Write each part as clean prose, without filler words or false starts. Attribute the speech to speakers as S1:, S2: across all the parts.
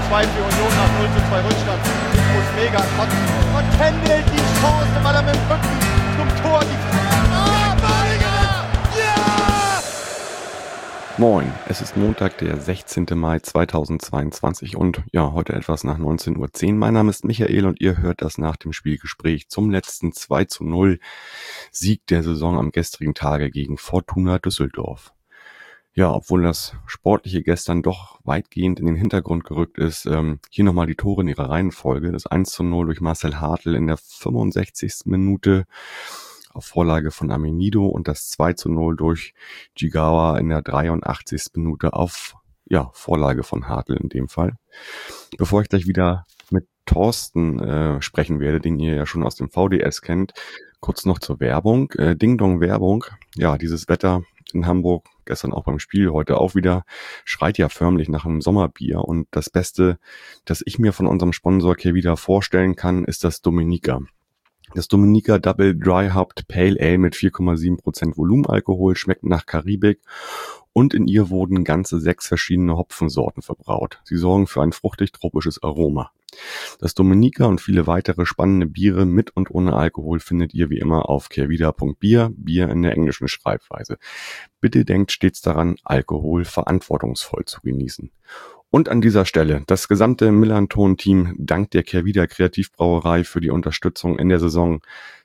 S1: 2 für Union nach 0:2 Rückstand. Ich muss mega kotzen. Und Kendall die Chance, weil er mit dem Rücken zum Tor die ja!
S2: Moin, es ist Montag, der 16. Mai 2022 und ja, heute etwas nach 19:10 Uhr. Mein Name ist Michael und ihr hört das nach dem Spielgespräch zum letzten 2:0 Sieg der Saison am gestrigen Tage gegen Fortuna Düsseldorf. Ja, obwohl das Sportliche gestern doch weitgehend in den Hintergrund gerückt ist, hier nochmal die Tore in ihrer Reihenfolge. Das 1:0 durch Marcel Hartl in der 65. Minute auf Vorlage von Amenido und das 2:0 durch Jigawa in der 83. Minute auf Vorlage von Hartl in dem Fall. Bevor ich gleich wieder mit Thorsten sprechen werde, den ihr ja schon aus dem VDS kennt, kurz noch zur Werbung. Ding-Dong-Werbung. Ja, dieses Wetter in Hamburg, gestern auch beim Spiel, heute auch wieder, schreit ja förmlich nach einem Sommerbier. Und das Beste, das ich mir von unserem Sponsor Kehrwieder vorstellen kann, ist das Dominica. Das Dominica Double Dry Hopped Pale Ale mit 4,7% Volumenalkohol schmeckt nach Karibik und in ihr wurden ganze 6 verschiedene Hopfensorten verbraut. Sie sorgen für ein fruchtig-tropisches Aroma. Das Dominica und viele weitere spannende Biere mit und ohne Alkohol findet ihr wie immer auf kehrwieder.bier, Bier in der englischen Schreibweise. Bitte denkt stets daran, Alkohol verantwortungsvoll zu genießen. Und an dieser Stelle, das gesamte Millanton-Team dankt der Kehrwieder Kreativbrauerei für die Unterstützung in der Saison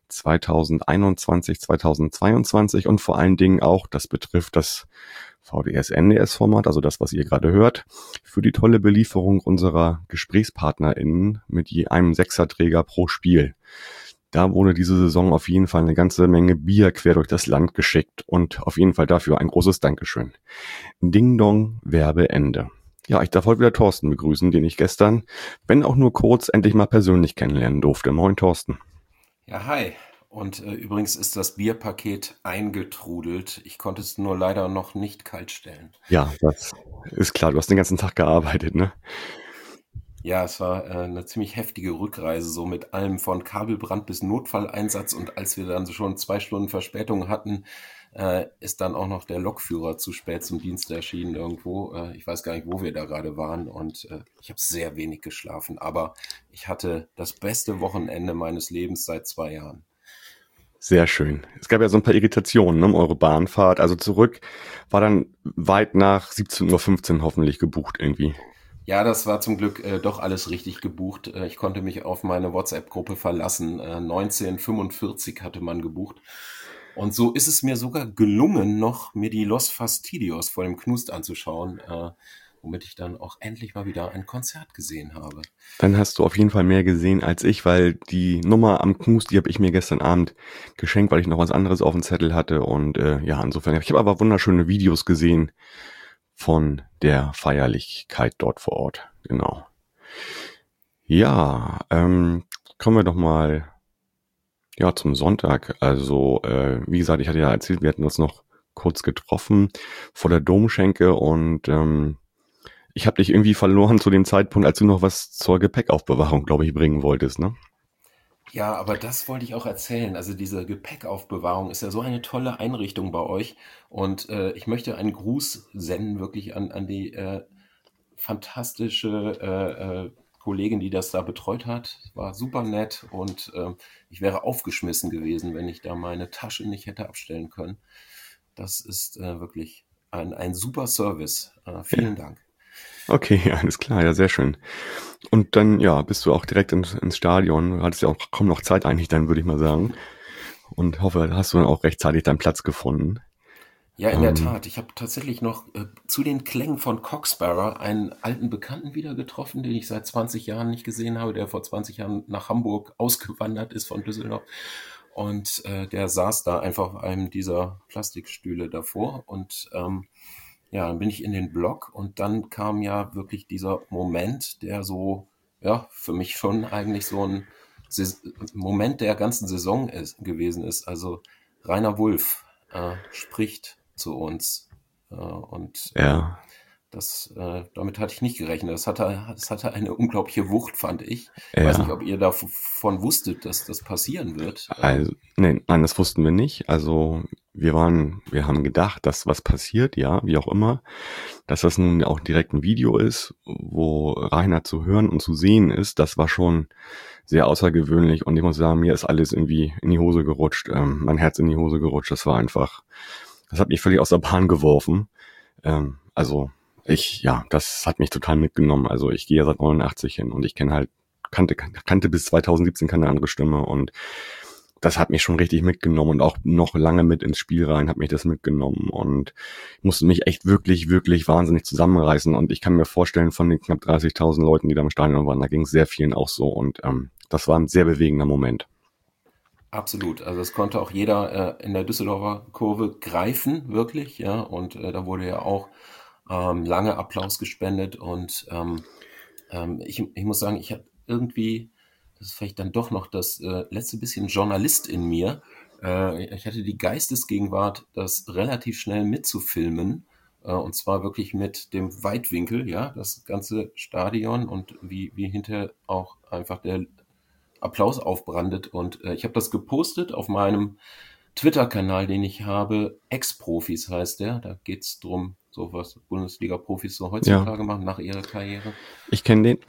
S2: 2021-2022 und vor allen Dingen auch, das betrifft das VDS-NDS-Format, also das, was ihr gerade hört, für die tolle Belieferung unserer GesprächspartnerInnen mit je einem Sechserträger pro Spiel. Da wurde diese Saison auf jeden Fall eine ganze Menge Bier quer durch das Land geschickt und auf jeden Fall dafür ein großes Dankeschön. Ding Dong, Werbeende. Ja, ich darf heute wieder Thorsten begrüßen, den ich gestern, wenn auch nur kurz, endlich mal persönlich kennenlernen durfte. Moin Thorsten.
S3: Ja, hi. Und übrigens ist das Bierpaket eingetrudelt. Ich konnte es nur leider noch nicht kalt stellen.
S2: Ja, das ist klar. Du hast den ganzen Tag gearbeitet, ne?
S3: Ja, es war eine ziemlich heftige Rückreise, so mit allem von Kabelbrand bis Notfalleinsatz. Und als wir dann schon 2 Stunden Verspätung hatten, ist dann auch noch der Lokführer zu spät zum Dienst erschienen irgendwo. Ich weiß gar nicht, wo wir da gerade waren. Und ich habe sehr wenig geschlafen. Aber ich hatte das beste Wochenende meines Lebens seit 2 Jahren.
S2: Sehr schön. Es gab ja so ein paar Irritationen, ne, um eure Bahnfahrt. Also zurück war dann weit nach 17:15 Uhr hoffentlich gebucht irgendwie.
S3: Ja, das war zum Glück doch alles richtig gebucht. Ich konnte mich auf meine WhatsApp-Gruppe verlassen. 19:45 hatte man gebucht. Und so ist es mir sogar gelungen, noch mir die Los Fastidios vor dem Knust anzuschauen, womit ich dann auch endlich mal wieder ein Konzert gesehen habe.
S2: Dann hast du auf jeden Fall mehr gesehen als ich, weil die Nummer am Knust, die habe ich mir gestern Abend geschenkt, weil ich noch was anderes auf dem Zettel hatte. Und insofern, ich habe aber wunderschöne Videos gesehen von der Feierlichkeit dort vor Ort. Genau. Ja, kommen wir doch mal zum Sonntag. Also, wie gesagt, ich hatte ja erzählt, wir hatten uns noch kurz getroffen vor der Domschenke und ich habe dich irgendwie verloren zu dem Zeitpunkt, als du noch was zur Gepäckaufbewahrung, glaube ich, bringen wolltest, ne?
S3: Ja, aber das wollte ich auch erzählen. Also diese Gepäckaufbewahrung ist ja so eine tolle Einrichtung bei euch. Und ich möchte einen Gruß senden wirklich an die fantastische Kollegin, die das da betreut hat. War super nett und ich wäre aufgeschmissen gewesen, wenn ich da meine Tasche nicht hätte abstellen können. Das ist wirklich ein super Service. Vielen Dank.
S2: Okay, alles klar, ja, sehr schön. Und dann, bist du auch direkt ins Stadion. Du hattest ja auch kaum noch Zeit eigentlich, dann würde ich mal sagen. Und hoffe, hast du dann auch rechtzeitig deinen Platz gefunden.
S3: Ja, in der Tat. Ich habe tatsächlich noch zu den Klängen von Coxsparrow einen alten Bekannten wieder getroffen, den ich seit 20 Jahren nicht gesehen habe, der vor 20 Jahren nach Hamburg ausgewandert ist von Düsseldorf. Und der saß da einfach auf einem dieser Plastikstühle davor. Und dann bin ich in den Block und dann kam ja wirklich dieser Moment, der so, für mich schon eigentlich so ein Moment der ganzen Saison gewesen ist. Also Rainer Wulff spricht zu uns und Damit hatte ich nicht gerechnet. Das hatte eine unglaubliche Wucht, fand ich. Ich weiß nicht,
S2: Ja,
S3: ob ihr davon wusstet, dass das passieren wird.
S2: also, nein, das wussten wir nicht. Also, wir haben gedacht, dass was passiert, ja, wie auch immer. Dass das nun auch direkt ein Video ist, wo Rainer zu hören und zu sehen ist, das war schon sehr außergewöhnlich. Und ich muss sagen, mir ist alles irgendwie in die Hose gerutscht, mein Herz in die Hose gerutscht. Das hat mich völlig aus der Bahn geworfen. Also, das hat mich total mitgenommen. Also, ich gehe ja seit 89 hin und ich kannte bis 2017 keine andere Stimme und das hat mich schon richtig mitgenommen und auch noch lange mit ins Spiel rein hat mich das mitgenommen und ich musste mich echt wirklich, wirklich wahnsinnig zusammenreißen und ich kann mir vorstellen, von den knapp 30.000 Leuten, die da im Stadion waren, da ging es sehr vielen auch so und das war ein sehr bewegender Moment.
S3: Absolut. Also das konnte auch jeder in der Düsseldorfer Kurve greifen, wirklich, ja. Und da wurde ja auch lange Applaus gespendet und ich muss sagen, ich habe irgendwie, das ist vielleicht dann doch noch das letzte bisschen Journalist in mir. Ich hatte die Geistesgegenwart, das relativ schnell mitzufilmen. Und zwar wirklich mit dem Weitwinkel, ja, das ganze Stadion und wie hinterher auch einfach der Applaus aufbrandet. Und ich habe das gepostet auf meinem Twitter-Kanal, den ich habe. Ex-Profis heißt der. Da geht's drum, so was Bundesliga-Profis so
S2: Ja,
S3: heutzutage machen nach ihrer Karriere.
S2: ich kenne den.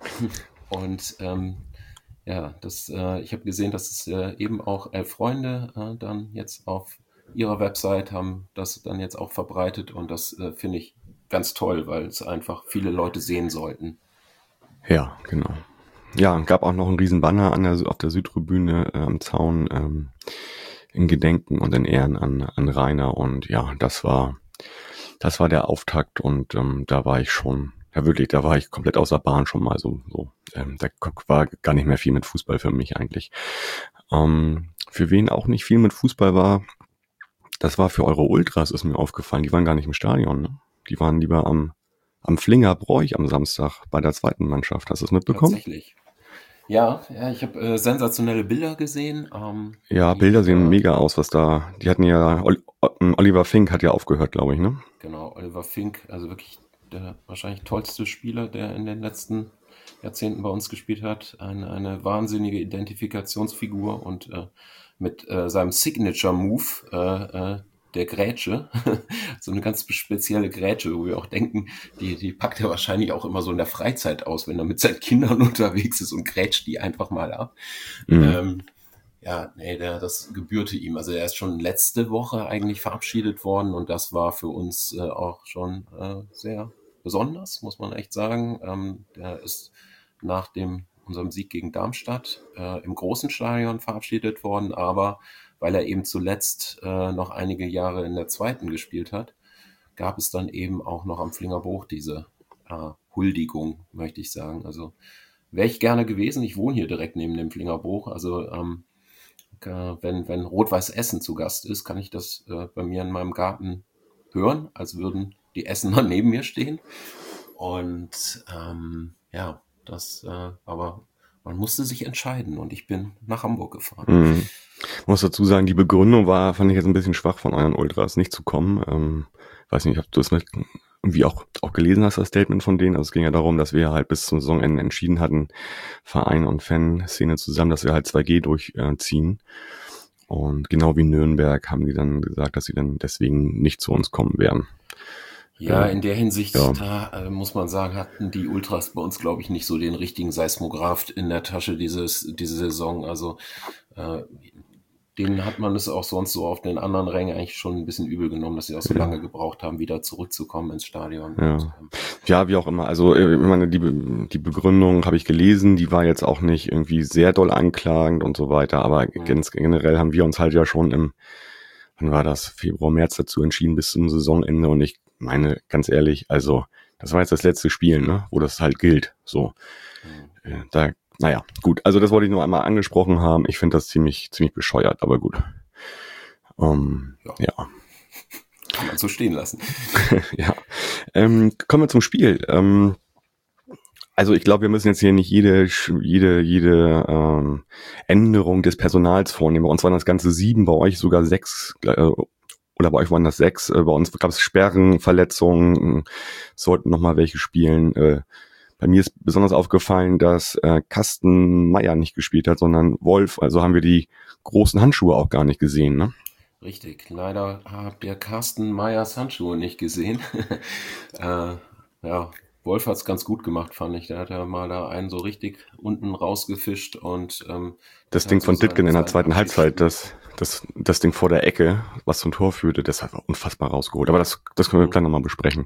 S3: Und ja, ich habe gesehen, dass es eben auch 11 Freunde dann jetzt auf ihrer Website haben das dann jetzt auch verbreitet und das finde ich ganz toll, weil es einfach viele Leute sehen sollten.
S2: Ja, genau. Ja, gab auch noch einen riesen Banner auf der Südtribüne am Zaun in Gedenken und in Ehren an Rainer und ja, das war der Auftakt und da war ich schon, ja wirklich, da war ich komplett außer Bahn schon mal so. Da war gar nicht mehr viel mit Fußball für mich eigentlich. Für wen auch nicht viel mit Fußball war, das war für eure Ultras, ist mir aufgefallen. Die waren gar nicht im Stadion, ne? Die waren lieber am Flingerbräuch am Samstag bei der zweiten Mannschaft. Hast du es mitbekommen?
S3: Tatsächlich. Ja, ich habe sensationelle Bilder gesehen.
S2: Ja, Bilder sehen mega aus, die hatten ja, Oliver Fink hat ja aufgehört, glaube ich, ne?
S3: Genau, Oliver Fink, also wirklich der wahrscheinlich tollste Spieler, der in den letzten Jahrzehnten bei uns gespielt hat. Eine wahnsinnige Identifikationsfigur und mit seinem Signature-Move, der Grätsche, so eine ganz spezielle Grätsche, wo wir auch denken, die packt er wahrscheinlich auch immer so in der Freizeit aus, wenn er mit seinen Kindern unterwegs ist und grätscht die einfach mal ab.
S2: Mhm.
S3: Ja, nee, das gebührte ihm. Also er ist schon letzte Woche eigentlich verabschiedet worden und das war für uns auch schon sehr besonders, muss man echt sagen. Der ist nach unserem Sieg gegen Darmstadt im großen Stadion verabschiedet worden, aber weil er eben zuletzt noch einige Jahre in der zweiten gespielt hat, gab es dann eben auch noch am Flingerbruch diese Huldigung, möchte ich sagen. Also wäre ich gerne gewesen. Ich wohne hier direkt neben dem Flingerbruch. Also wenn Rot-Weiß Essen zu Gast ist, kann ich das bei mir in meinem Garten hören, als würden die Essener neben mir stehen. Und ja, aber man musste sich entscheiden und ich bin nach Hamburg gefahren.
S2: Mhm. Ich muss dazu sagen, die Begründung fand ich jetzt ein bisschen schwach von euren Ultras, nicht zu kommen. Weiß nicht, ob du es irgendwie auch gelesen hast, das Statement von denen. Also es ging ja darum, dass wir halt bis zum Saisonende entschieden hatten, Verein und Fanszene zusammen, dass wir halt 2G durchziehen. Und genau wie Nürnberg haben die dann gesagt, dass sie dann deswegen nicht zu uns kommen werden.
S3: Ja, in der Hinsicht,
S2: ja.
S3: da muss man sagen, hatten die Ultras bei uns, glaube ich, nicht so den richtigen Seismograph in der Tasche diese Saison. Also denen hat man es auch sonst so auf den anderen Rängen eigentlich schon ein bisschen übel genommen, dass sie auch so lange gebraucht haben, wieder zurückzukommen ins Stadion.
S2: Ja,
S3: Und,
S2: ja, wie auch immer. Also ich meine, die Begründung habe ich gelesen, die war jetzt auch nicht irgendwie sehr doll anklagend und so weiter, aber ganz generell haben wir uns halt ja schon wann war das, Februar, März dazu entschieden bis zum Saisonende und ich meine, ganz ehrlich, also das war jetzt das letzte Spiel, ne, wo das halt gilt, so. Naja, gut, also das wollte ich nur einmal angesprochen haben. Ich finde das ziemlich bescheuert, aber gut. Ja.
S3: Kann man so stehen lassen.
S2: Ja. Kommen wir zum Spiel. Also ich glaube, wir müssen jetzt hier nicht jede Änderung des Personals vornehmen. Bei uns waren das Ganze 7, bei euch sogar 6 oder bei euch waren das 6. Bei uns gab es Sperren, Verletzungen, sollten nochmal welche spielen. Bei mir ist besonders aufgefallen, dass Carsten Meyer nicht gespielt hat, sondern Wolf. Also haben wir die großen Handschuhe auch gar nicht gesehen, ne?
S3: Richtig, leider habt ihr Carsten Meyers Handschuhe nicht gesehen. Ja, Wolf hat es ganz gut gemacht, fand ich. Der hat ja mal da einen so richtig unten rausgefischt und
S2: das Ding von Ditgen in der zweiten Halbzeit, das Ding vor der Ecke, was zum Tor führte, das hat er unfassbar rausgeholt. Aber das können wir gleich nochmal besprechen.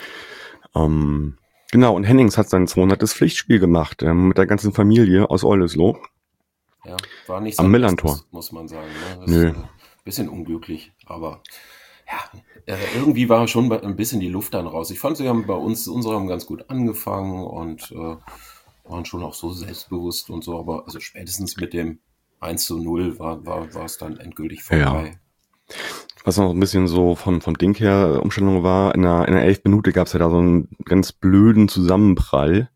S2: Genau, und Hennings hat sein 200. Pflichtspiel gemacht, mit der ganzen Familie aus Oldesloe.
S3: Ja, war nicht so
S2: am Millantor,
S3: muss man sagen. Ne?
S2: Nö.
S3: Ist ein bisschen unglücklich, aber ja, irgendwie war schon ein bisschen die Luft dann raus. Ich fand, unsere haben ganz gut angefangen und waren schon auch so selbstbewusst und so, aber also spätestens mit dem 1:0 war es dann endgültig vorbei.
S2: Ja. Was noch ein bisschen so vom Ding her Umstellung war, in der 11. Minute gab es ja da so einen ganz blöden Zusammenprall,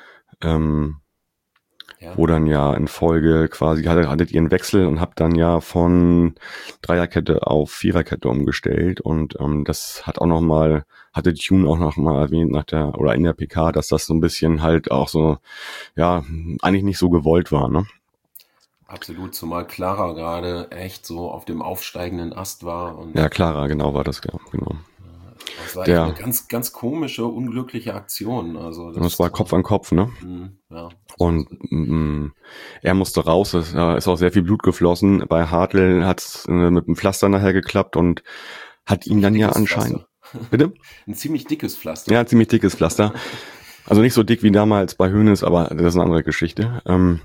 S2: wo dann ja in Folge quasi hattet ihr einen Wechsel und habt dann ja von Dreierkette auf Viererkette umgestellt und das hat auch nochmal, hatte Tune auch nochmal erwähnt in der PK, dass das so ein bisschen halt auch so, ja, eigentlich nicht so gewollt war, ne?
S3: Absolut, zumal Clara gerade echt so auf dem aufsteigenden Ast war. Und
S2: ja, Clara, genau war das, genau.
S3: Das war echt eine ganz, ganz komische, unglückliche Aktion. Also
S2: das war Kopf an Kopf, ne?
S3: Ja.
S2: Und er musste raus, es ist auch sehr viel Blut geflossen. Bei Hartl hat es mit dem Pflaster nachher geklappt und hat ihn dann ja anscheinend... Bitte?
S3: Ein ziemlich dickes Pflaster.
S2: Ja, ein ziemlich dickes Pflaster. Also nicht so dick wie damals bei Hoeneß, aber das ist eine andere Geschichte.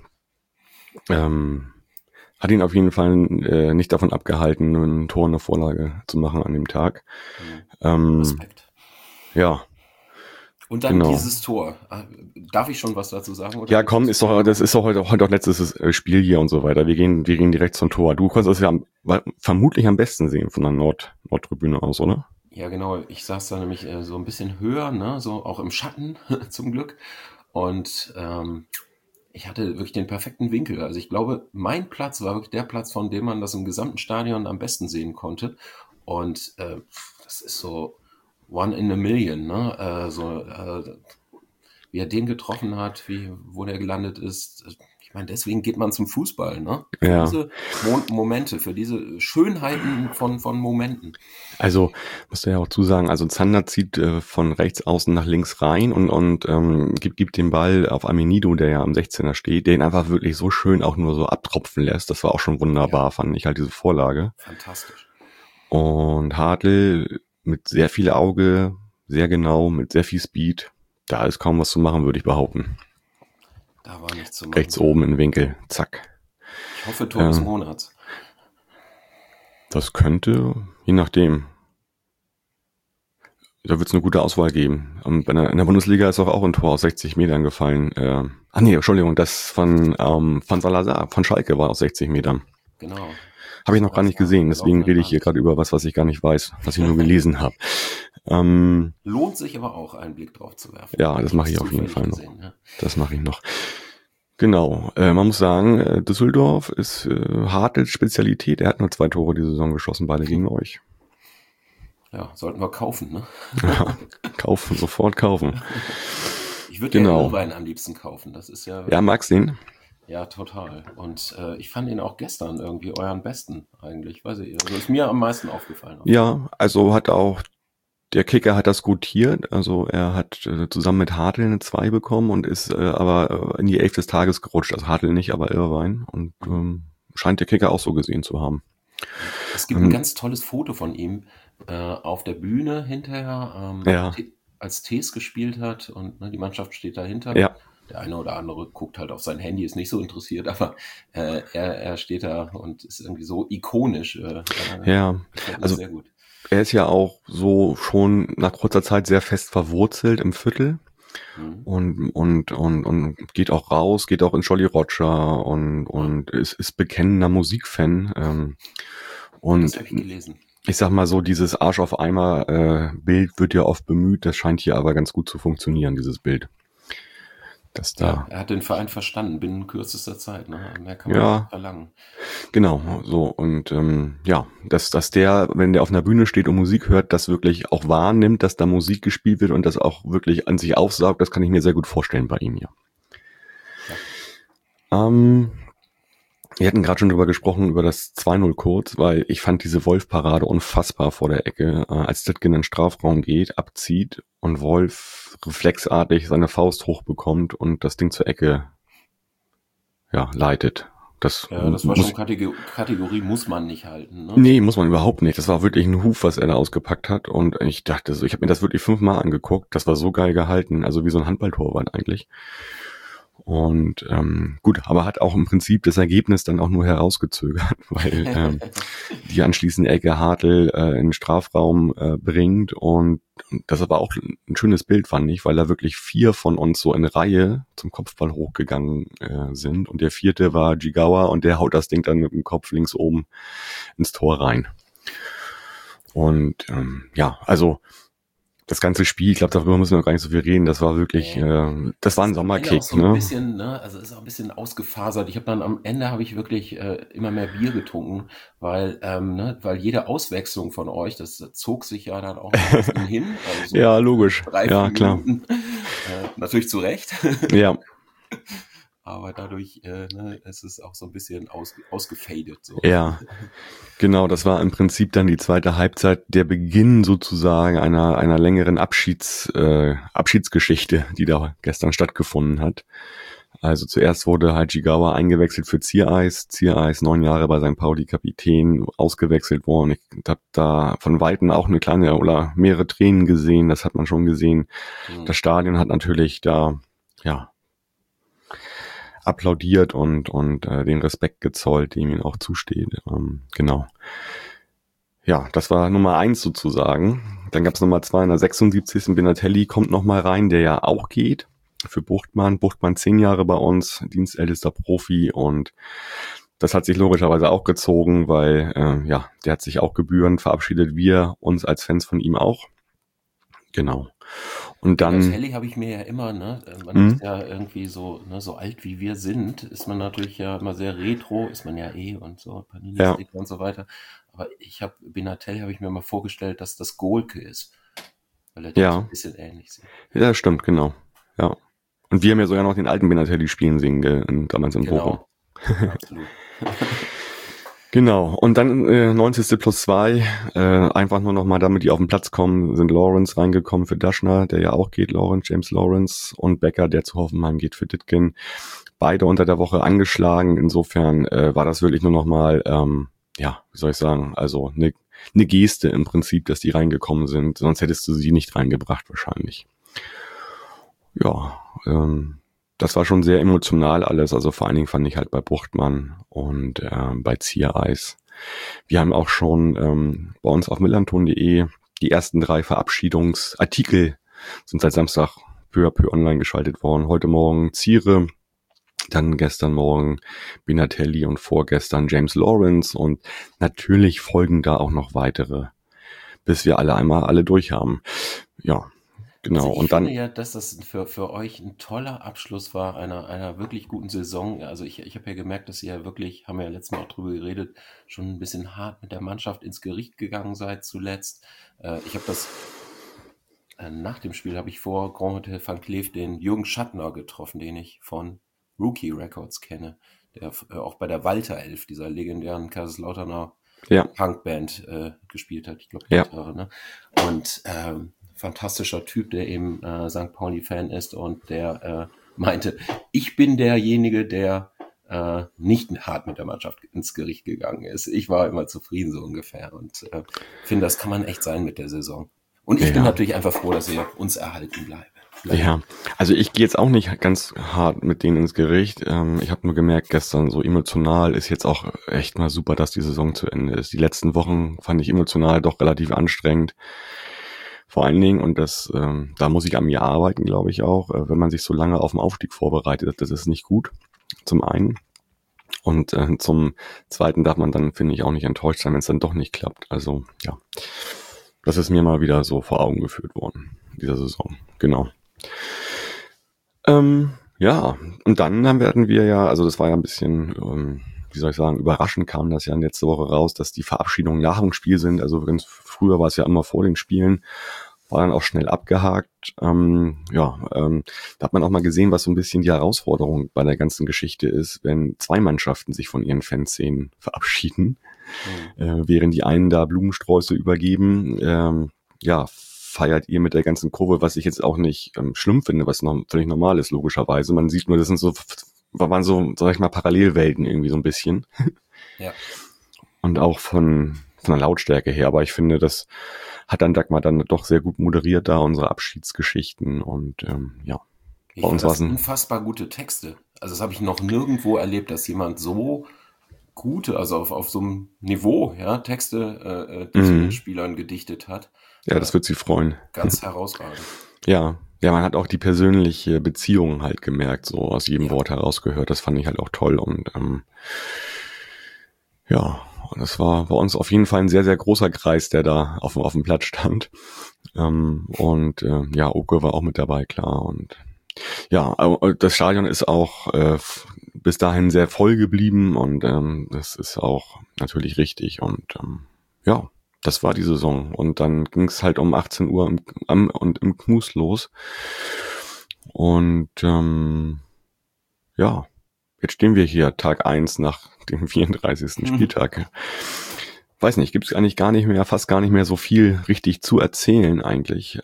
S2: Hat ihn auf jeden Fall nicht davon abgehalten, ein Tor, eine Vorlage zu machen an dem Tag.
S3: Respekt.
S2: Ja.
S3: Und dann dieses Tor. Darf ich schon was dazu sagen? Oder
S2: ja, komm, das ist doch heute auch letztes Spiel hier und so weiter. Wir gehen direkt zum Tor. Du konntest das ja vermutlich am besten sehen von der Nordtribüne aus, oder?
S3: Ja, genau. Ich saß da nämlich so ein bisschen höher, ne, so auch im Schatten zum Glück. Und ich hatte wirklich den perfekten Winkel. Also ich glaube, mein Platz war wirklich der Platz, von dem man das im gesamten Stadion am besten sehen konnte. Und das ist so one in a million, ne? Wie er den getroffen hat, wo der gelandet ist. Ich meine, deswegen geht man zum Fußball, ne? Für diese Momente, für diese Schönheiten von Momenten.
S2: Also, musst du ja auch zusagen, also Zander zieht von rechts außen nach links rein und gibt den Ball auf Amenido, der ja am 16er steht, den einfach wirklich so schön auch nur so abtropfen lässt. Das war auch schon wunderbar, fand ich halt diese Vorlage.
S3: Fantastisch.
S2: Und Hartl mit sehr viel Auge, sehr genau, mit sehr viel Speed. Da ist kaum was zu machen, würde ich behaupten.
S3: Da war nichts zu machen.
S2: Rechts oben im Winkel, zack.
S3: Ich hoffe, Tor des Monats.
S2: Das könnte, je nachdem. Da wird es eine gute Auswahl geben. In der Bundesliga ist auch ein Tor aus 60 Metern gefallen. Entschuldigung, das von Salazar, von Schalke war aus 60 Metern.
S3: Genau.
S2: Habe ich noch gar nicht gesehen, deswegen rede ich hier gerade über was ich gar nicht weiß, was ich nur gelesen habe.
S3: Lohnt sich aber auch, einen Blick drauf zu werfen.
S2: Ja, das mache ich auf jeden Fall noch. Das mache ich noch. Genau, man muss sagen, Düsseldorf ist Hartls Spezialität. Er hat nur 2 Tore die Saison geschossen, beide gegen euch.
S3: Ja, sollten wir kaufen, ne?
S2: Ja, sofort kaufen.
S3: Ich würde den Irrwein am liebsten kaufen, das ist ja...
S2: Ja, magst du ihn?
S3: Ja, total. Und ich fand ihn auch gestern irgendwie euren besten eigentlich. Weiß ich, also ist mir am meisten aufgefallen.
S2: Ja, also der Kicker hat das gutiert. Also er hat zusammen mit Hartl eine 2 bekommen und ist aber in die 11 des Tages gerutscht. Also Hartl nicht, aber Irrwein. Und scheint der Kicker auch so gesehen zu haben.
S3: Es gibt ein ganz tolles Foto von ihm auf der Bühne hinterher, als Tees gespielt hat und die Mannschaft steht dahinter.
S2: Ja.
S3: Der eine oder andere guckt halt auf sein Handy, ist nicht so interessiert, aber er steht da und ist irgendwie so ikonisch.
S2: Also
S3: sehr gut.
S2: Er ist ja auch so schon nach kurzer Zeit sehr fest verwurzelt im Viertel und geht auch raus, geht auch in Jolly Roger und ist bekennender Musikfan. Und
S3: das habe ich gelesen.
S2: Ich sag mal so, dieses Arsch auf Eimer Bild wird ja oft bemüht, das scheint hier aber ganz gut zu funktionieren, dieses Bild. dass
S3: Ja,
S2: da,
S3: er hat den Verein verstanden binnen kürzester Zeit. Ne? Mehr kann man
S2: ja,
S3: nicht verlangen.
S2: genau, so. Und ja, dass der, wenn der auf einer Bühne steht und Musik hört, das wirklich auch wahrnimmt, dass da Musik gespielt wird und das auch wirklich an sich aufsaugt, das kann ich mir sehr gut vorstellen bei ihm, ja.
S3: Ja.
S2: Wir hatten gerade schon drüber gesprochen, über das 2-0 kurz, weil ich fand diese Wolf-Parade unfassbar vor der Ecke, als Dittgen in den Strafraum geht, abzieht und Wolf reflexartig seine Faust hochbekommt und das Ding zur Ecke, ja, leitet. Das
S3: Ja, das war
S2: muss,
S3: schon Kategorie muss man nicht halten. Ne?
S2: nee, muss man überhaupt nicht. Das war wirklich ein Huf, was er da ausgepackt hat und ich dachte so, ich habe mir das wirklich 5-mal angeguckt, das war so geil gehalten, also wie so ein Handballtorwart eigentlich. Und gut, aber hat auch im Prinzip das Ergebnis dann auch nur herausgezögert, weil die anschließende Ecke Hartl in den Strafraum bringt und das war auch ein schönes Bild, fand ich, weil da wirklich 4 von uns so in Reihe zum Kopfball hochgegangen sind und der 4. war Jigawa und der haut das Ding dann mit dem Kopf links oben ins Tor rein. Und ja, also das ganze Spiel, ich glaube, darüber müssen wir gar nicht so viel reden. Das war wirklich, das war ein Sommerkick,
S3: auch so ein
S2: ne?
S3: bisschen, ne? Also ist auch ein bisschen ausgefasert. Ich habe dann am Ende habe ich wirklich immer mehr Bier getrunken, weil weil jede Auswechslung von euch, das zog sich ja dann auch ein bisschen hin. Also
S2: Ja, logisch.
S3: 3, 4
S2: Ja, klar.
S3: Minuten. Natürlich zu Recht.
S2: Ja,
S3: Aber dadurch es ist auch so ein bisschen ausgefadet. So.
S2: ja, genau. Das war im Prinzip dann die zweite Halbzeit, der Beginn sozusagen einer längeren Abschiedsgeschichte, die da gestern stattgefunden hat. Also zuerst wurde Hajigawa eingewechselt für Ziereis. Ziereis 9 Jahre bei St. Pauli Kapitän ausgewechselt worden. Ich habe da von Weitem auch eine kleine oder mehrere Tränen gesehen. Das hat man schon gesehen. Das Stadion hat natürlich da, ja, applaudiert und den Respekt gezollt, dem ihm auch zusteht. Genau. Ja, das war Nummer 1 sozusagen. Dann gab's Nummer 2 in der 76. Benatelli kommt nochmal rein, der ja auch geht. Für Buchtmann. Buchtmann 10 Jahre bei uns, dienstältester Profi und das hat sich logischerweise auch gezogen, weil ja, der hat sich auch gebührend verabschiedet, wir uns als Fans von ihm auch. Genau. Und dann.
S3: Benatelli habe ich mir ja immer, man ist ja irgendwie so, so alt wie wir sind, ist man natürlich ja immer sehr retro, ist man ja und so, Panini-Sticker und so weiter. Aber Benatelli habe ich mir mal vorgestellt, dass das Gohlke ist. Weil er doch so ein bisschen ähnlich sieht.
S2: Ja, stimmt, genau. Ja. Und wir haben ja sogar noch den alten Benatelli spielen sehen, damals in Bochum.
S3: Genau, absolut.
S2: Genau, und dann 90. plus 2, einfach nur nochmal, damit die auf den Platz kommen, sind Lawrence reingekommen für Daschner, der ja auch geht, James Lawrence, und Becker, der zu Hoffenheim geht für Dittgen. Beide unter der Woche angeschlagen, insofern war das wirklich nur nochmal, ja, wie soll ich sagen, also eine Geste im Prinzip, dass die reingekommen sind, sonst hättest du sie nicht reingebracht wahrscheinlich. Ja, das war schon sehr emotional alles, also vor allen Dingen fand ich halt bei Buchtmann und bei Ziereis. Wir haben auch schon bei uns auf millanton.de die ersten 3 Verabschiedungsartikel sind seit Samstag peu à peu online geschaltet worden. Heute Morgen Ziere, dann gestern Morgen Benatelli und vorgestern James Lawrence und natürlich folgen da auch noch weitere, bis wir alle durch haben. Ja. Genau,
S3: also ich
S2: und dann
S3: finde ja, dass das für euch ein toller Abschluss war einer wirklich guten Saison. Also ich habe ja gemerkt, dass ihr ja wirklich, haben wir ja letztes Mal auch drüber geredet, schon ein bisschen hart mit der Mannschaft ins Gericht gegangen seid zuletzt. Ich habe das nach dem Spiel habe ich vor Grand Hotel Van Cleef den Jürgen Schattner getroffen, den ich von Rookie Records kenne, der auch bei der Walter Elf, dieser legendären Kaiserslauterner Punkband gespielt hat. Ich glaube, Gitarre, ne? Und fantastischer Typ, der eben St. Pauli-Fan ist und der meinte, ich bin derjenige, der nicht hart mit der Mannschaft ins Gericht gegangen ist. Ich war immer zufrieden so ungefähr und finde, das kann man echt sein mit der Saison. Und ich bin natürlich einfach froh, dass ihr uns erhalten bleibt.
S2: Ja, also ich gehe jetzt auch nicht ganz hart mit denen ins Gericht. Ich habe nur gemerkt, gestern so emotional ist jetzt auch echt mal super, dass die Saison zu Ende ist. Die letzten Wochen fand ich emotional doch relativ anstrengend. Vor allen Dingen, und das, da muss ich an mir arbeiten, glaube ich auch, wenn man sich so lange auf den Aufstieg vorbereitet, das ist nicht gut, zum einen. Und zum Zweiten darf man dann, finde ich, auch nicht enttäuscht sein, wenn es dann doch nicht klappt. Also ja, das ist mir mal wieder so vor Augen geführt worden, dieser Saison. Genau. Ja, und dann werden wir ja, also das war ja ein bisschen, wie soll ich sagen, überraschend kam das ja letzte Woche raus, dass die Verabschiedungen nach dem Spiel sind. Also ganz früher war es ja immer vor den Spielen, war dann auch schnell abgehakt. Da hat man auch mal gesehen, was so ein bisschen die Herausforderung bei der ganzen Geschichte ist, wenn zwei Mannschaften sich von ihren Fanszenen verabschieden, während die einen da Blumensträuße übergeben. Feiert ihr mit der ganzen Kurve, was ich jetzt auch nicht schlimm finde, was noch völlig normal ist, logischerweise. Man sieht nur, das sind so, waren so, sag ich mal, Parallelwelten irgendwie so ein bisschen.
S3: Ja.
S2: Und auch von der Lautstärke her. Aber ich finde, das hat dann Dagmar dann doch sehr gut moderiert da, unsere Abschiedsgeschichten. Und
S3: Bei uns war es unfassbar gute Texte. Also das habe ich noch nirgendwo erlebt, dass jemand so gute, also auf so einem Niveau, ja, Texte zu den Spielern gedichtet hat.
S2: Ja, das wird sie freuen.
S3: Ganz herausragend.
S2: Ja, man hat auch die persönliche Beziehung halt gemerkt, so aus jedem Wort herausgehört. Das fand ich halt auch toll. Und das war bei uns auf jeden Fall ein sehr, sehr großer Kreis, der da auf dem Platz stand. Oke war auch mit dabei, klar. Und ja, das Stadion ist auch bis dahin sehr voll geblieben und das ist auch natürlich richtig. Und das war die Saison. Und dann ging es halt um 18 Uhr im Knus los. Und jetzt stehen wir hier, Tag 1 nach dem 34. Spieltag. Weiß nicht, gibt es eigentlich fast gar nicht mehr so viel richtig zu erzählen eigentlich.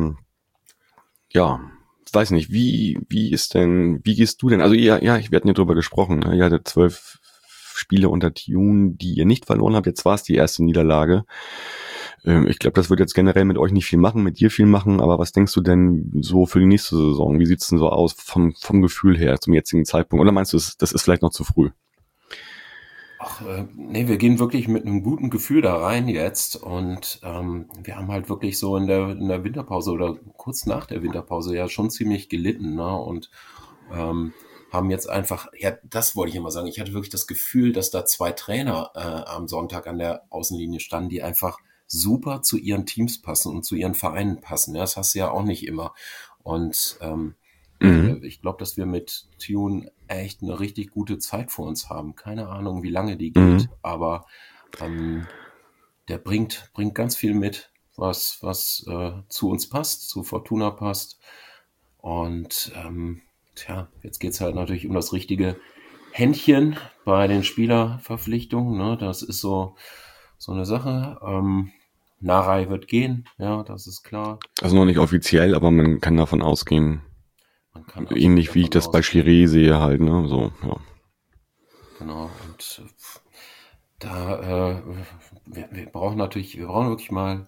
S2: Weiß nicht, wie gehst du denn? Also wir hatten ja drüber gesprochen, ne? Ihr hattet 12 Spiele unter Tune, die ihr nicht verloren habt. Jetzt war es die erste Niederlage. Ich glaube, das wird jetzt generell mit euch nicht viel machen, mit dir viel machen, aber was denkst du denn so für die nächste Saison? Wie sieht's denn so aus vom Gefühl her zum jetzigen Zeitpunkt? Oder meinst du, das ist vielleicht noch zu früh?
S3: Wir gehen wirklich mit einem guten Gefühl da rein jetzt und wir haben halt wirklich so in der Winterpause oder kurz nach der Winterpause ja schon ziemlich gelitten, ne? Und haben jetzt einfach, ja, das wollte ich immer sagen, ich hatte wirklich das Gefühl, dass da zwei Trainer am Sonntag an der Außenlinie standen, die einfach super zu ihren Teams passen und zu ihren Vereinen passen. Ja, das hast du ja auch nicht immer. Und ich glaube, dass wir mit Tune echt eine richtig gute Zeit vor uns haben. Keine Ahnung, wie lange die geht, aber der bringt ganz viel mit, was zu uns passt, zu Fortuna passt. Und jetzt geht's halt natürlich um das richtige Händchen bei den Spielerverpflichtungen. Ne? Das ist so eine Sache. Narei wird gehen, ja, das ist klar.
S2: Also noch nicht offiziell, aber man kann davon ausgehen. Ähnlich wie ich das bei Chiré sehe halt, ne? So, ja.
S3: Genau, und wir brauchen wirklich mal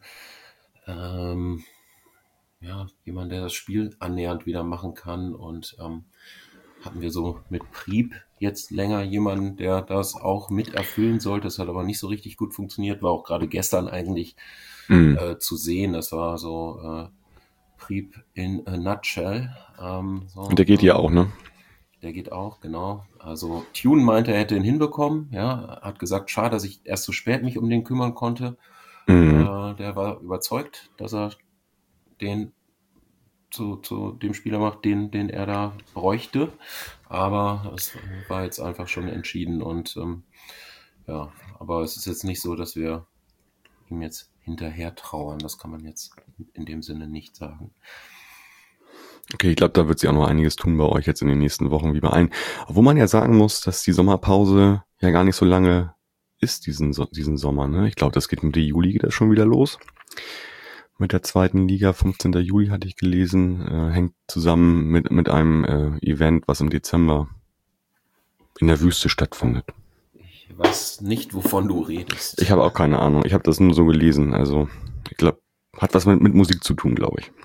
S3: jemand, der das Spiel annähernd wieder machen kann. Und hatten wir so mit Prieb jetzt länger jemanden, der das auch mit erfüllen sollte. Das hat aber nicht so richtig gut funktioniert. War auch gerade gestern eigentlich zu sehen. Das war so Prieb in a nutshell.
S2: Und der geht ja auch, ne?
S3: Der geht auch, genau. Also Tune meinte, er hätte ihn hinbekommen. Ja, hat gesagt, schade, dass ich erst so spät mich um den kümmern konnte. Der war überzeugt, dass er den zu dem Spieler macht, den er da bräuchte. Aber es war jetzt einfach schon entschieden. Und aber es ist jetzt nicht so, dass wir ihm jetzt hinterher trauern. Das kann man jetzt in dem Sinne nicht sagen.
S2: Okay, ich glaube, da wird sich auch noch einiges tun bei euch jetzt in den nächsten Wochen wie bei allen. Obwohl man ja sagen muss, dass die Sommerpause ja gar nicht so lange ist diesen Sommer. Ne? Ich glaube, das geht Mitte Juli geht das schon wieder los. Mit der zweiten Liga, 15. Juli hatte ich gelesen, hängt zusammen mit einem Event, was im Dezember in der Wüste stattfindet.
S3: Ich weiß nicht, wovon du redest.
S2: Ich habe auch keine Ahnung. Ich habe das nur so gelesen. Also ich glaube, hat was mit Musik zu tun, glaube ich.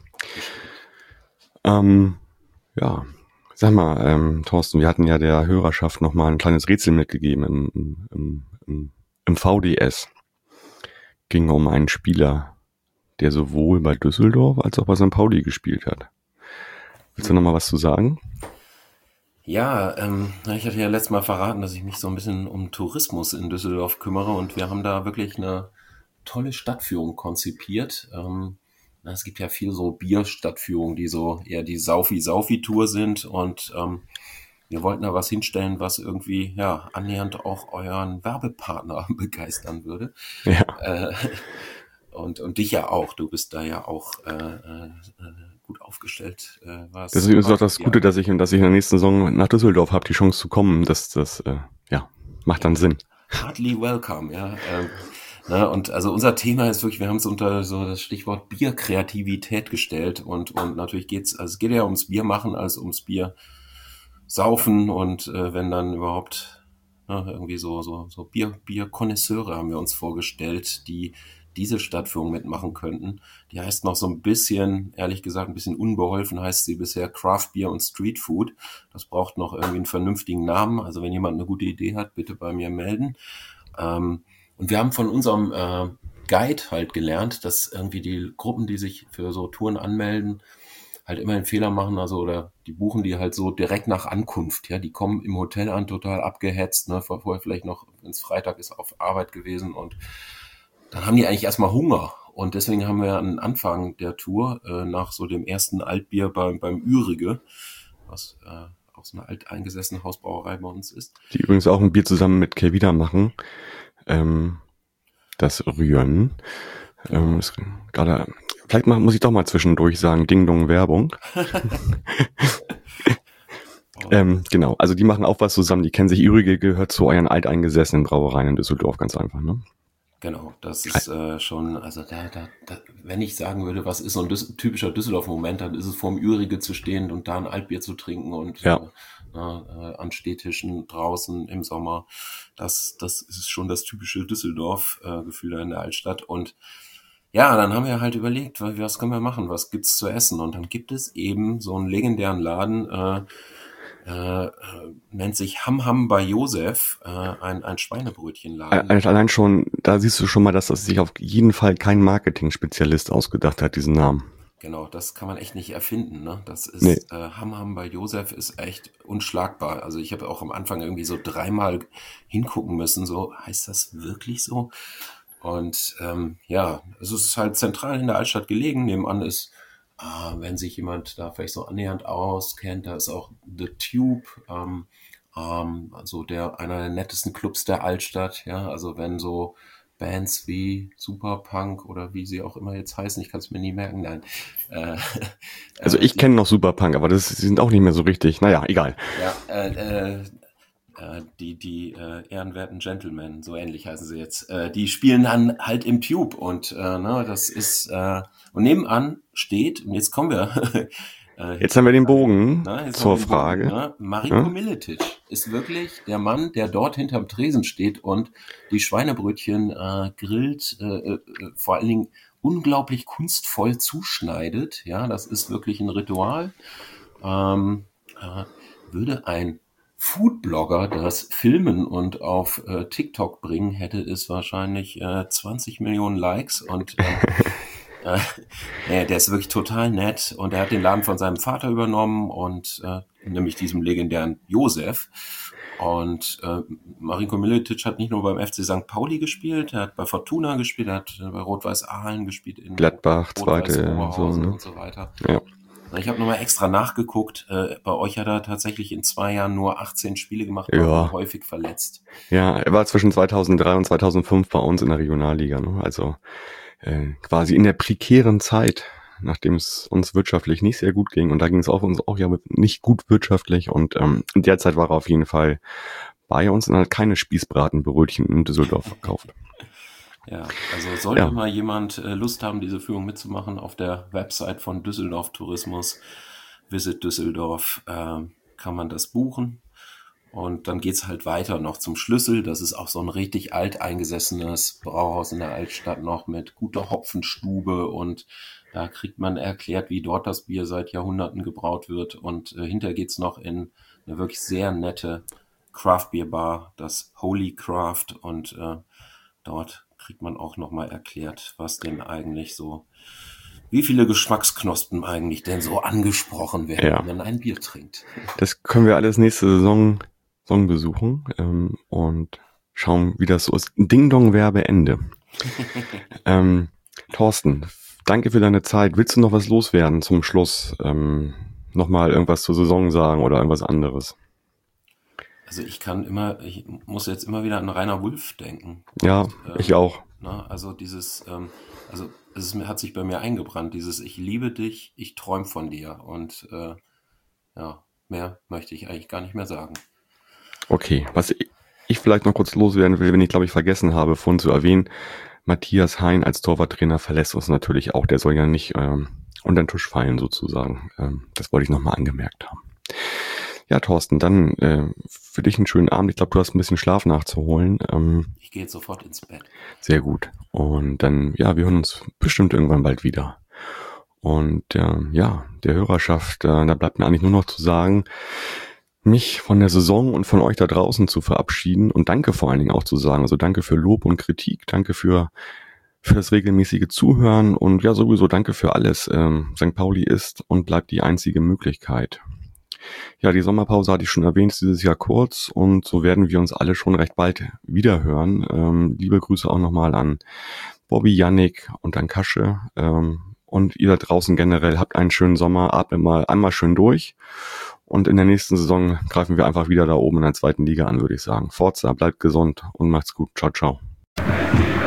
S2: Sag mal, Thorsten, wir hatten ja der Hörerschaft noch mal ein kleines Rätsel mitgegeben im VDS. Ging um einen Spieler, der sowohl bei Düsseldorf als auch bei St. Pauli gespielt hat. Willst du noch mal was zu sagen?
S3: Ja, ich hatte ja letztes Mal verraten, dass ich mich so ein bisschen um Tourismus in Düsseldorf kümmere und wir haben da wirklich eine tolle Stadtführung konzipiert. Es gibt ja viel so Bierstadtführungen, die so eher die Saufi-Saufi-Tour sind und wir wollten da was hinstellen, was irgendwie ja annähernd auch euren Werbepartner begeistern würde.
S2: Ja.
S3: Und dich ja auch. Du bist da ja auch gut aufgestellt.
S2: Das ist übrigens auch das Gute, dass ich in der nächsten Saison nach Düsseldorf habe, die Chance zu kommen. Das macht dann Sinn.
S3: Heartily welcome, ja. Und also unser Thema ist wirklich, wir haben es unter so das Stichwort Bierkreativität gestellt und natürlich es geht ja ums Bier machen als ums Bier saufen und wenn dann überhaupt irgendwie so Bierkonnoisseure haben wir uns vorgestellt, die diese Stadtführung mitmachen könnten. Die heißt noch so ein bisschen, ehrlich gesagt, ein bisschen unbeholfen heißt sie bisher Craft Beer und Street Food. Das braucht noch irgendwie einen vernünftigen Namen. Also wenn jemand eine gute Idee hat, bitte bei mir melden. Und wir haben von unserem Guide halt gelernt, dass irgendwie die Gruppen, die sich für so Touren anmelden, halt immer einen Fehler machen, oder die buchen die halt so direkt nach Ankunft, ja, die kommen im Hotel an, total abgehetzt, vorher vielleicht noch, wenn es Freitag ist, auf Arbeit gewesen und dann haben die eigentlich erstmal Hunger und deswegen haben wir am Anfang der Tour nach so dem ersten Altbier beim Ürige, was auch so eine alteingesessene Hausbrauerei bei uns ist.
S2: Die übrigens auch ein Bier zusammen mit Kelvida machen, das Rühren. Gerade, vielleicht muss ich doch mal zwischendurch sagen, Ding Dong Werbung. Genau, also die machen auch was zusammen, die kennen sich. Ürige gehört zu euren alteingesessenen Brauereien in Düsseldorf, ganz einfach, ne?
S3: Genau, das ist schon, also wenn ich sagen würde, was ist so ein typischer Düsseldorf-Moment, dann ist es vorm Ürige zu stehen und da ein Altbier zu trinken und an Stehtischen draußen im Sommer. Das ist schon das typische Düsseldorf-Gefühl da in der Altstadt. Und ja, dann haben wir halt überlegt, was können wir machen, was gibt's zu essen? Und dann gibt es eben so einen legendären Laden, nennt sich Ham Ham bei Josef, ein Schweinebrötchenladen.
S2: Allein schon, da siehst du schon mal, dass das sich auf jeden Fall kein Marketing-Spezialist ausgedacht hat, diesen Namen.
S3: Genau, das kann man echt nicht erfinden, ne? Das ist, Ham Ham bei Josef ist echt unschlagbar. Also ich habe auch am Anfang irgendwie so 3-mal hingucken müssen, so, heißt das wirklich so? Und es ist halt zentral in der Altstadt gelegen, nebenan ist wenn sich jemand da vielleicht so annähernd auskennt, da ist auch The Tube, also einer der nettesten Clubs der Altstadt, ja, also wenn so Bands wie Superpunk oder wie sie auch immer jetzt heißen, ich kann es mir nie merken, nein.
S2: Also ich kenne noch Superpunk, aber sie sind auch nicht mehr so richtig, naja, egal.
S3: Ja, die ehrenwerten Gentlemen, so ähnlich heißen sie jetzt, die spielen dann halt im Tube und das ist und nebenan steht, und jetzt kommen wir
S2: jetzt haben wir den Bogen zur Frage.
S3: Bogen, Marinko Miletic ist wirklich der Mann, der dort hinterm Tresen steht und die Schweinebrötchen grillt, vor allen Dingen unglaublich kunstvoll zuschneidet. Ja, das ist wirklich ein Ritual. Würde ein Foodblogger das filmen und auf TikTok bringen, hätte es wahrscheinlich 20 Millionen Likes und der ist wirklich total nett und er hat den Laden von seinem Vater übernommen und nämlich diesem legendären Josef. Und Marinko Miletic hat nicht nur beim FC St. Pauli gespielt, er hat bei Fortuna gespielt, er hat bei Rot-Weiß Aalen gespielt, in
S2: Gladbach, zweite
S3: Oberhausen und so weiter.
S2: Ja.
S3: Ich habe nochmal extra nachgeguckt, bei euch hat er tatsächlich in 2 Jahren nur 18 Spiele gemacht, war häufig verletzt.
S2: Ja, er war zwischen 2003 und 2005 bei uns in der Regionalliga, ne? Also quasi in der prekären Zeit, nachdem es uns wirtschaftlich nicht sehr gut ging und da ging es uns auch ja nicht gut wirtschaftlich und in der Zeit war er auf jeden Fall bei uns und hat keine Spießbratenbrötchen in Düsseldorf verkauft.
S3: Ja, also sollte mal jemand Lust haben, diese Führung mitzumachen, auf der Website von Düsseldorf Tourismus, Visit Düsseldorf, kann man das buchen. Und dann geht's halt weiter noch zum Schlüssel. Das ist auch so ein richtig alteingesessenes Brauhaus in der Altstadt noch mit guter Hopfenstube. Und da kriegt man erklärt, wie dort das Bier seit Jahrhunderten gebraut wird. Und hinterher geht's noch in eine wirklich sehr nette Craft-Bier-Bar, das Holy Craft. Und dort kriegt man auch nochmal erklärt, was denn eigentlich so, wie viele Geschmacksknospen eigentlich denn so angesprochen werden, wenn man ein Bier trinkt.
S2: Das können wir alles nächste Saison besuchen und schauen, wie das so ist. Ding-Dong-Werbeende. Thorsten, danke für deine Zeit. Willst du noch was loswerden zum Schluss? Nochmal irgendwas zur Saison sagen oder irgendwas anderes?
S3: Also ich muss jetzt immer wieder an Rainer Wulff denken.
S2: Ja, ich auch.
S3: Also hat sich bei mir eingebrannt, dieses ich liebe dich, ich träum von dir. Und mehr möchte ich eigentlich gar nicht mehr sagen.
S2: Okay, was ich vielleicht noch kurz loswerden will, wenn ich glaube ich vergessen habe, vorhin zu erwähnen, Matthias Hein als Torwarttrainer verlässt uns natürlich auch. Der soll ja nicht unter den Tisch fallen sozusagen. Das wollte ich nochmal angemerkt haben. Ja, Thorsten, dann für dich einen schönen Abend. Ich glaube, du hast ein bisschen Schlaf nachzuholen.
S3: Ich gehe jetzt sofort ins Bett.
S2: Sehr gut. Und dann, wir hören uns bestimmt irgendwann bald wieder. Und der Hörerschaft, da bleibt mir eigentlich nur noch zu sagen, mich von der Saison und von euch da draußen zu verabschieden und danke vor allen Dingen auch zu sagen. Also danke für Lob und Kritik, danke für das regelmäßige Zuhören und ja sowieso danke für alles. St. Pauli ist und bleibt die einzige Möglichkeit. Ja, die Sommerpause hatte ich schon erwähnt, ist dieses Jahr kurz und so werden wir uns alle schon recht bald wieder hören. Liebe Grüße auch nochmal an Bobby, Yannick und an Kasche. Und ihr da draußen generell habt einen schönen Sommer, atmet mal einmal schön durch. Und in der nächsten Saison greifen wir einfach wieder da oben in der zweiten Liga an, würde ich sagen. Forza, bleibt gesund und macht's gut. Ciao, ciao.